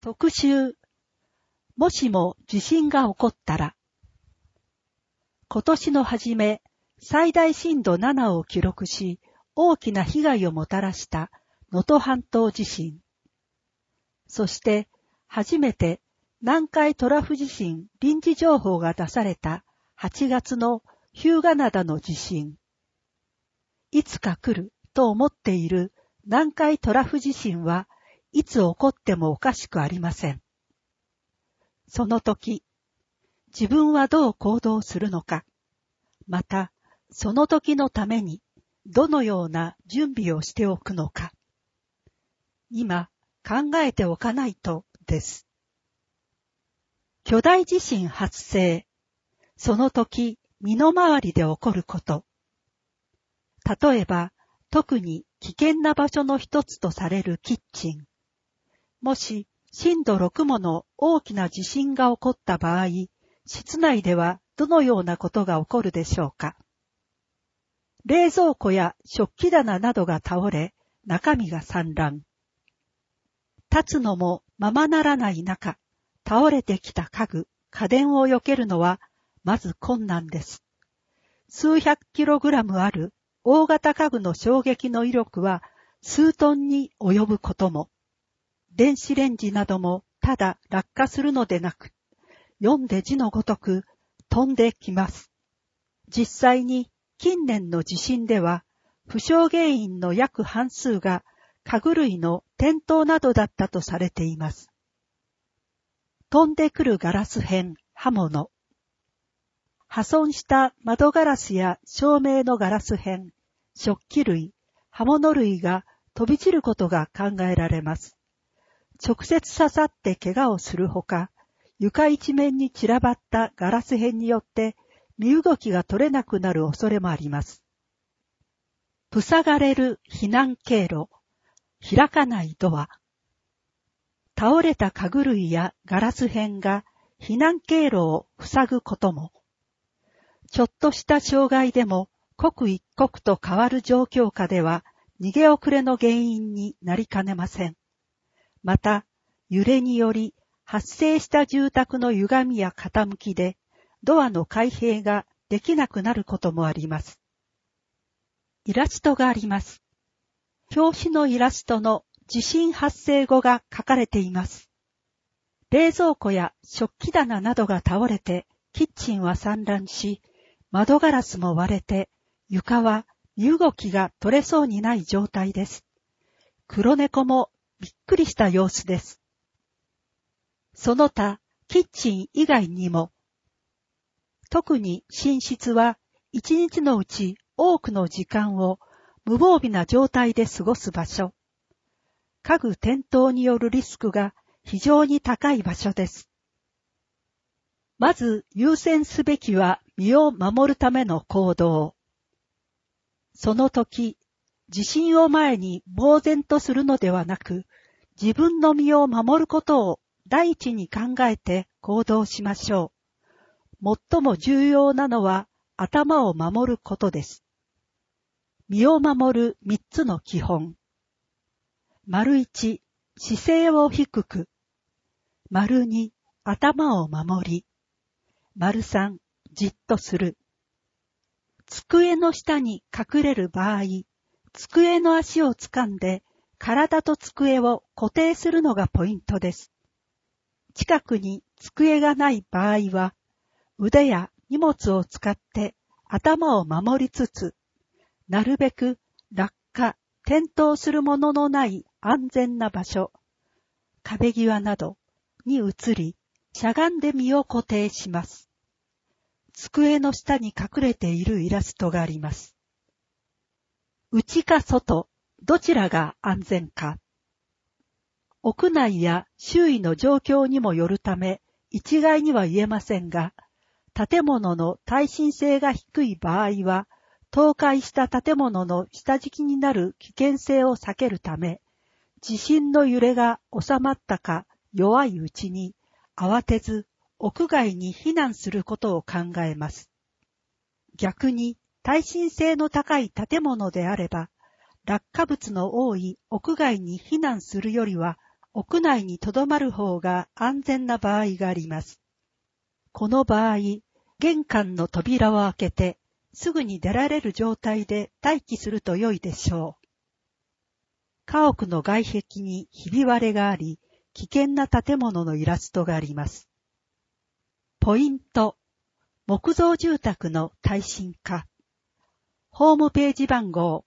特集、もしも地震が起こったら。今年の初め、最大震度7を記録し、大きな被害をもたらした能登半島地震。そして、初めて南海トラフ地震臨時情報が出された8月の日向灘の地震。いつか来ると思っている南海トラフ地震はいつ起こってもおかしくありません。その時、自分はどう行動するのか、またその時のためにどのような準備をしておくのか、今考えておかないとです。巨大地震発生、その時身の回りで起こること。例えば、特に危険な場所の一つとされるキッチン。もし震度6もの大きな地震が起こった場合、室内ではどのようなことが起こるでしょうか。冷蔵庫や食器棚などが倒れ、中身が散乱。立つのもままならない中、倒れてきた家具、家電を避けるのはまず困難です。数百キログラムある大型家具の衝撃の威力は数トンに及ぶことも。電子レンジなどもただ落下するのでなく、読んで字のごとく飛んできます。実際に近年の地震では、負傷原因の約半数が家具類の転倒などだったとされています。飛んでくるガラス片、刃物。破損した窓ガラスや照明のガラス片、食器類、刃物類が飛び散ることが考えられます。直接刺さって怪我をするほか、床一面に散らばったガラス片によって身動きが取れなくなる恐れもあります。塞がれる避難経路、開かないドア。倒れた家具類やガラス片が避難経路を塞ぐことも。ちょっとした障害でも刻一刻と変わる状況下では逃げ遅れの原因になりかねません。また、揺れにより発生した住宅の歪みや傾きでドアの開閉ができなくなることもあります。イラストがあります。表紙のイラストの地震発生後が書かれています。冷蔵庫や食器棚などが倒れてキッチンは散乱し、窓ガラスも割れて床は身動きが取れそうにない状態です。黒猫もびっくりした様子です。その他、キッチン以外にも、特に寝室は一日のうち多くの時間を無防備な状態で過ごす場所。家具転倒によるリスクが非常に高い場所です。まず優先すべきは身を守るための行動。その時、地震を前に呆然とするのではなく、自分の身を守ることを第一に考えて行動しましょう。最も重要なのは頭を守ることです。身を守る3つの基本。1、姿勢を低く。2、頭を守り。3、じっとする。机の下に隠れる場合、机の足を掴んで体と机を固定するのがポイントです。近くに机がない場合は、腕や荷物を使って頭を守りつつ、なるべく落下、転倒するもののない安全な場所、壁際などに移り、しゃがんで身を固定します。机の下に隠れているイラストがあります。内か外、どちらが安全か。屋内や周囲の状況にもよるため、一概には言えませんが、建物の耐震性が低い場合は、倒壊した建物の下敷きになる危険性を避けるため、地震の揺れが収まったか弱いうちに、慌てず屋外に避難することを考えます。逆に耐震性の高い建物であれば、落下物の多い屋外に避難するよりは屋内に留まる方が安全な場合があります。この場合、玄関の扉を開けて、すぐに出られる状態で待機すると良いでしょう。家屋の外壁にひび割れがあり、危険な建物のイラストがあります。ポイント、木造住宅の耐震化。ホームページ番号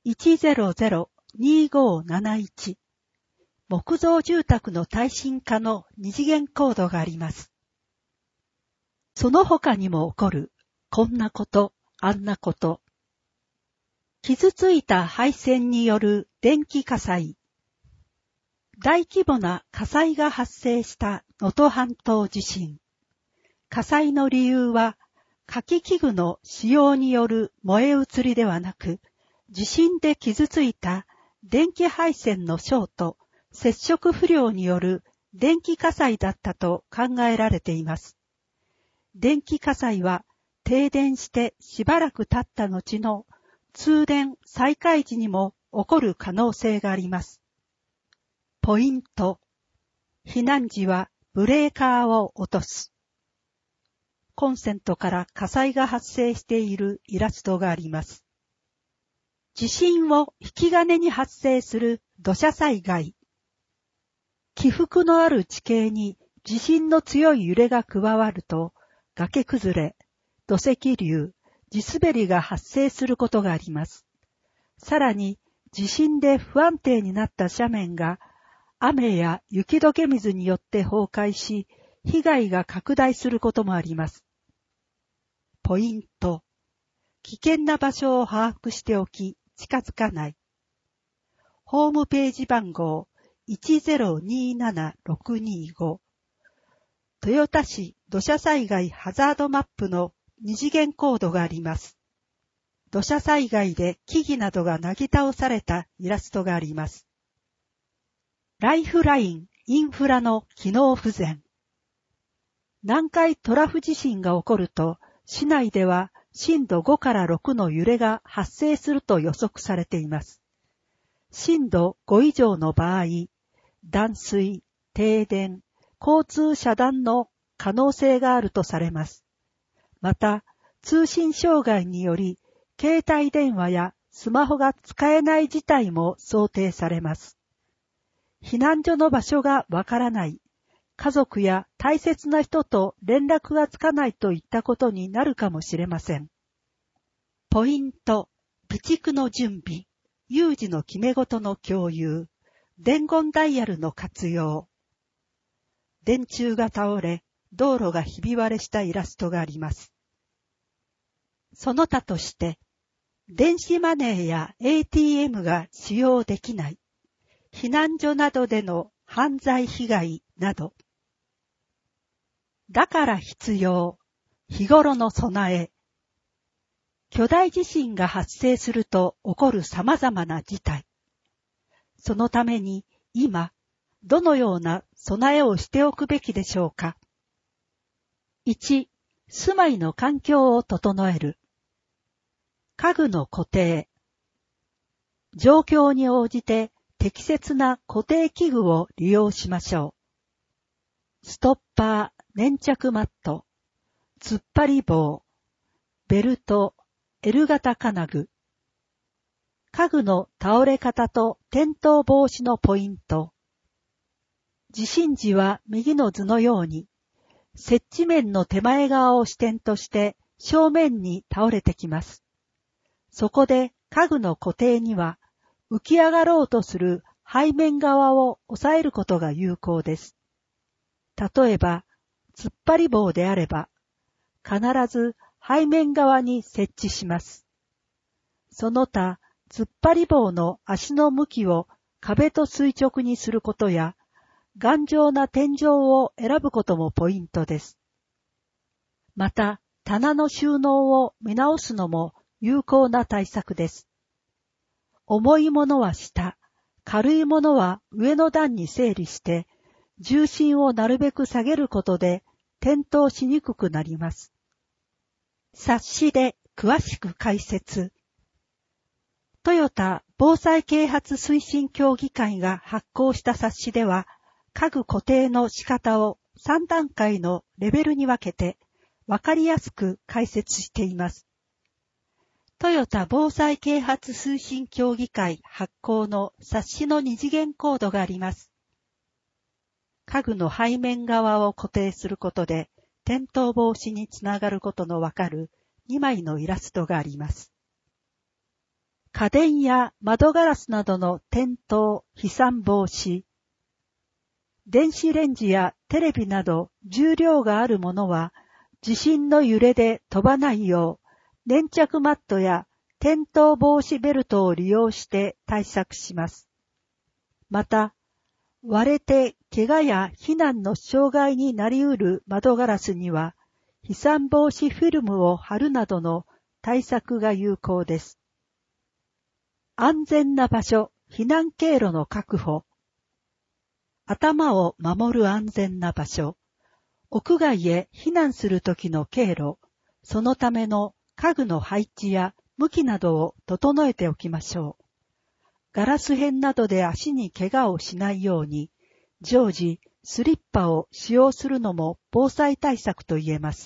100-2571。木造住宅の耐震化の二次元コードがあります。その他にも起こる、こんなこと、あんなこと。傷ついた配線による電気火災。大規模な火災が発生した能登半島地震。火災の理由は、火気器具の使用による燃え移りではなく、地震で傷ついた電気配線のショート、接触不良による電気火災だったと考えられています。電気火災は停電してしばらく経った後の通電再開時にも起こる可能性があります。ポイント。避難時はブレーカーを落とす。コンセントから火災が発生しているイラストがあります。地震を引き金に発生する土砂災害。起伏のある地形に地震の強い揺れが加わると、崖崩れ、土石流、地滑りが発生することがあります。さらに、地震で不安定になった斜面が、雨や雪解け水によって崩壊し、被害が拡大することもあります。ポイント。危険な場所を把握しておき、近づかない。ホームページ番号 1027625。豊田市土砂災害ハザードマップの二次元コードがあります。土砂災害で木々などがなぎ倒されたイラストがあります。ライフライン、インフラの機能不全。南海トラフ地震が起こると、市内では震度5から6の揺れが発生すると予測されています。震度5以上の場合、断水、停電、交通遮断の可能性があるとされます。また、通信障害により、携帯電話やスマホが使えない事態も想定されます。避難所の場所がわからない、家族や大切な人と連絡がつかないといったことになるかもしれません。ポイント、備蓄の準備、有事の決め事の共有、伝言ダイヤルの活用。電柱が倒れ、道路がひび割れしたイラストがあります。その他として、電子マネーや ATM が使用できない、避難所などでの犯罪被害など。だから必要、日頃の備え。巨大地震が発生すると起こる様々な事態。そのために今、どのような備えをしておくべきでしょうか。1、住まいの環境を整える。家具の固定。状況に応じて適切な固定器具を利用しましょう。ストッパー、粘着マット、突っ張り棒、ベルト、L 型金具。家具の倒れ方と転倒防止のポイント。地震時は右の図のように、接地面の手前側を支点として正面に倒れてきます。そこで家具の固定には、浮き上がろうとする背面側を押さえることが有効です。例えば、突っ張り棒であれば、必ず背面側に設置します。その他、突っ張り棒の足の向きを壁と垂直にすることや、頑丈な天井を選ぶこともポイントです。また、棚の収納を見直すのも有効な対策です。重いものは下、軽いものは上の段に整理して、重心をなるべく下げることで転倒しにくくなります。冊子で詳しく解説。トヨタ防災啓発推進協議会が発行した冊子では、 家具固定の仕方を3段階のレベルに分けてわかりやすく解説しています。トヨタ防災啓発推進協議会発行の冊子の2次元コードがあります。家具の背面側を固定することで転倒防止につながることのわかる2枚のイラストがあります。家電や窓ガラスなどの転倒、飛散防止、電子レンジやテレビなど重量があるものは地震の揺れで飛ばないよう粘着マットや転倒防止ベルトを利用して対策します。また、割れて怪我や避難の障害になり得る窓ガラスには飛散防止フィルムを貼るなどの対策が有効です。安全な場所、避難経路の確保。頭を守る安全な場所。屋外へ避難するときの経路。そのための家具の配置や向きなどを整えておきましょう。ガラス片などで足に怪我をしないように、常時スリッパを使用するのも防災対策と言えます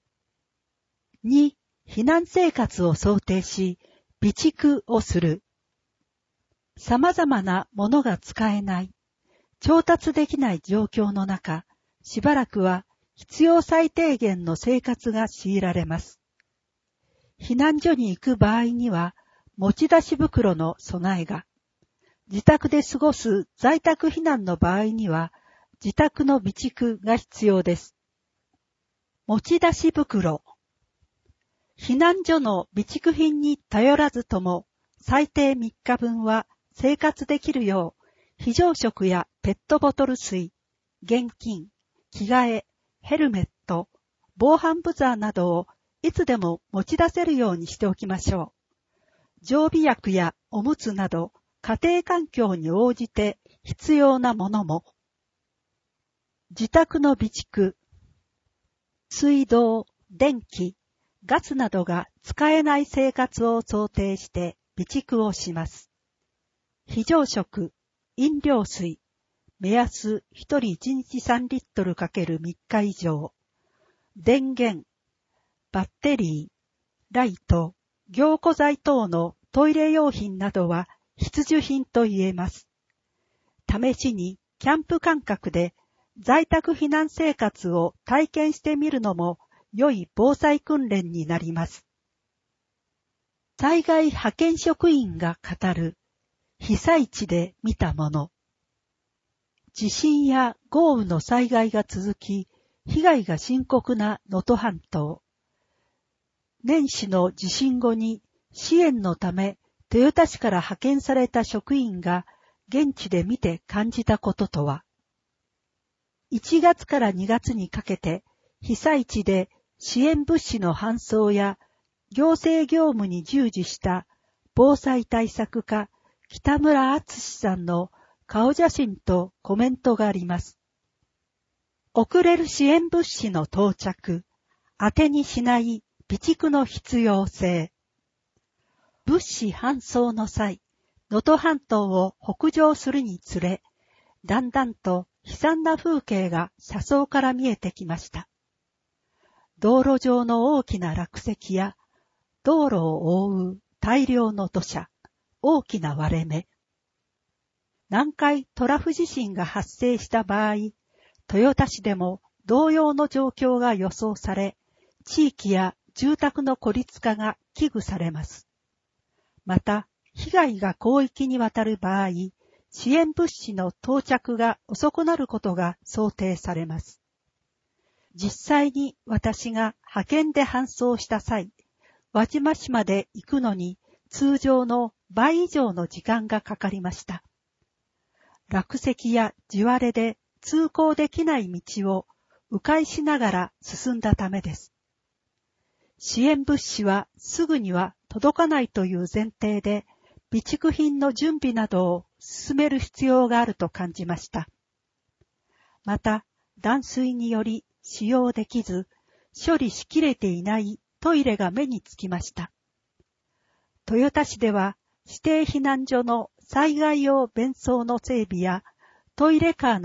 。2、避難生活を想定し、備蓄をする。様々なものが使えない、調達できない状況の中、しばらくは必要最低限の生活が強いられます。避難所に行く場合には、持ち出し袋の備えが、自宅で過ごす在宅避難の場合には、自宅の備蓄が必要です。持ち出し袋。避難所の備蓄品に頼らずとも、最低3日分は生活できるよう、非常食やペットボトル水、現金、着替え、ヘルメット、防犯ブザーなどをいつでも持ち出せるようにしておきましょう。常備薬やおむつなど、家庭環境に応じて必要なものも。自宅の備蓄。水道、電気、ガスなどが使えない生活を想定して備蓄をします。非常食、飲料水、目安1人1日3リットル×3日以上。電源、バッテリー、ライト、凝固剤等のトイレ用品などは必需品と言えます。試しにキャンプ感覚で在宅避難生活を体験してみるのも良い防災訓練になります。災害派遣職員が語る被災地で見たもの。地震や豪雨の災害が続き、被害が深刻な能登半島。年始の地震後に支援のため豊田市から派遣された職員が現地で見て感じたこととは。1月から2月にかけて被災地で支援物資の搬送や行政業務に従事した防災対策課北村敦さんの顔写真とコメントがあります。遅れる支援物資の到着、当てにしない備蓄の必要性。物資搬送の際、能登半島を北上するにつれ、だんだんと悲惨な風景が車窓から見えてきました。道路上の大きな落石や、道路を覆う大量の土砂、大きな割れ目。南海トラフ地震が発生した場合、豊田市でも同様の状況が予想され、地域や住宅の孤立化が危惧されます。また、被害が広域にわたる場合、支援物資の到着が遅くなることが想定されます。実際に私が派遣で搬送した際、輪島市まで行くのに通常の倍以上の時間がかかりました。落石や地割れで通行できない道を迂回しながら進んだためです。支援物資はすぐには届かないという前提で、備蓄品の準備などを進める必要があると感じました。また、断水により使用できず、処理しきれていないトイレが目につきました。豊田市では、指定避難所の災害用便槽の整備や、トイレカーの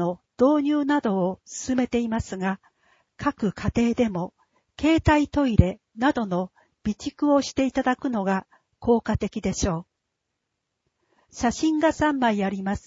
導入などを進めていますが、各家庭でも携帯トイレなどの備蓄をしていただくのが効果的でしょう。写真が3枚あります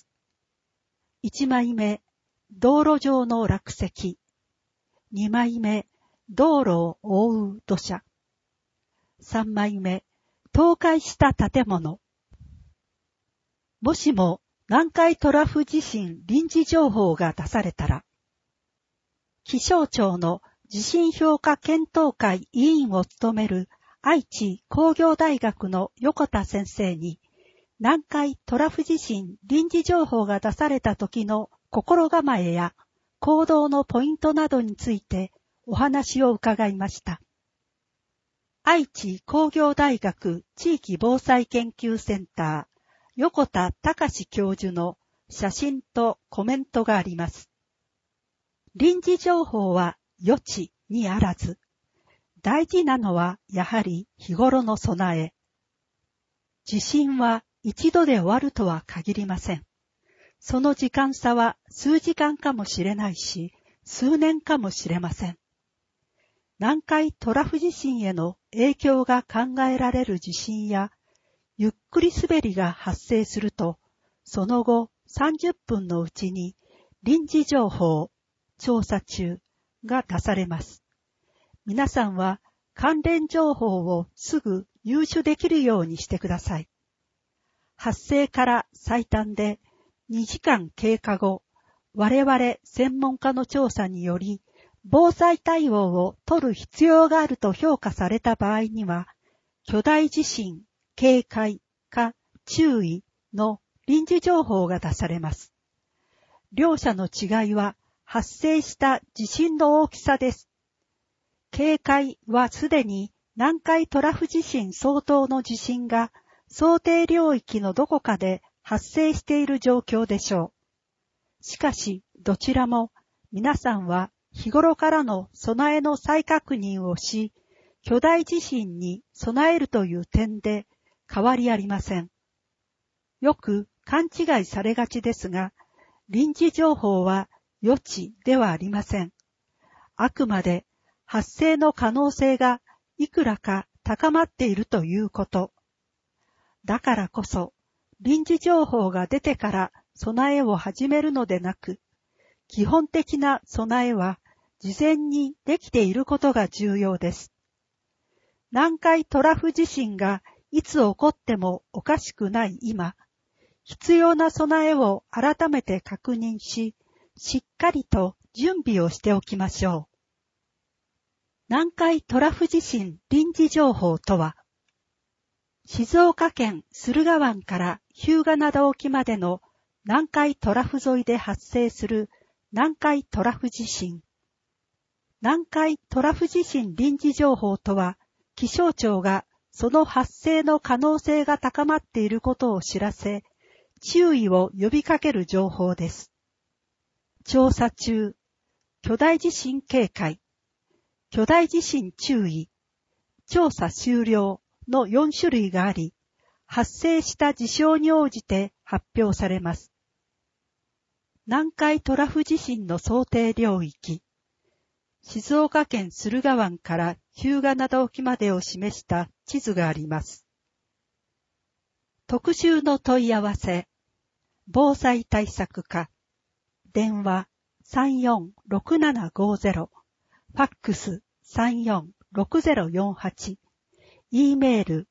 。1枚目、道路上の落石。2枚目、道路を覆う土砂。3枚目、倒壊した建物。もしも南海トラフ地震臨時情報が出されたら、気象庁の地震評価検討会委員を務める愛知工業大学の横田先生に、南海トラフ地震臨時情報が出された時の心構えや行動のポイントなどについてお話を伺いました。愛知工業大学地域防災研究センター横田隆教授の写真とコメントがあります。臨時情報は余地にあらず、大事なのはやはり日頃の備え。地震は一度で終わるとは限りません。その時間差は数時間かもしれないし、数年かもしれません。南海トラフ地震への影響が考えられる地震や、ゆっくり滑りが発生すると、その後30分のうちに臨時情報、調査中が出されます。皆さんは関連情報をすぐ入手できるようにしてください。発生から最短で2時間経過後、我々専門家の調査により、防災対応を取る必要があると評価された場合には、巨大地震、警戒か注意の臨時情報が出されます。両者の違いは発生した地震の大きさです。警戒はすでに南海トラフ地震相当の地震が想定領域のどこかで発生している状況でしょう。しかしどちらも皆さんは日頃からの備えの再確認をし、巨大地震に備えるという点で変わりありません。よく勘違いされがちですが、臨時情報は予知ではありません。あくまで発生の可能性がいくらか高まっているということ。だからこそ、臨時情報が出てから備えを始めるのでなく、基本的な備えは事前にできていることが重要です。南海トラフ地震がいつ起こってもおかしくない今、必要な備えを改めて確認し、しっかりと準備をしておきましょう。南海トラフ地震臨時情報とは、静岡県駿河湾から日向灘沖までの南海トラフ沿いで発生する南海トラフ地震。南海トラフ地震臨時情報とは、気象庁がその発生の可能性が高まっていることを知らせ、注意を呼びかける情報です。調査中、巨大地震警戒、巨大地震注意、調査終了の4種類があり、発生した事象に応じて発表されます。南海トラフ地震の想定領域、静岡県駿河湾から日向灘沖までを示した地図があります。特集の問い合わせ、防災対策課、電話346750、ファックス346048、E メール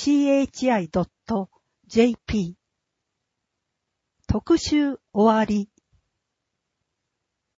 bousai@city.toyota.aichi.jp。 特集終わり。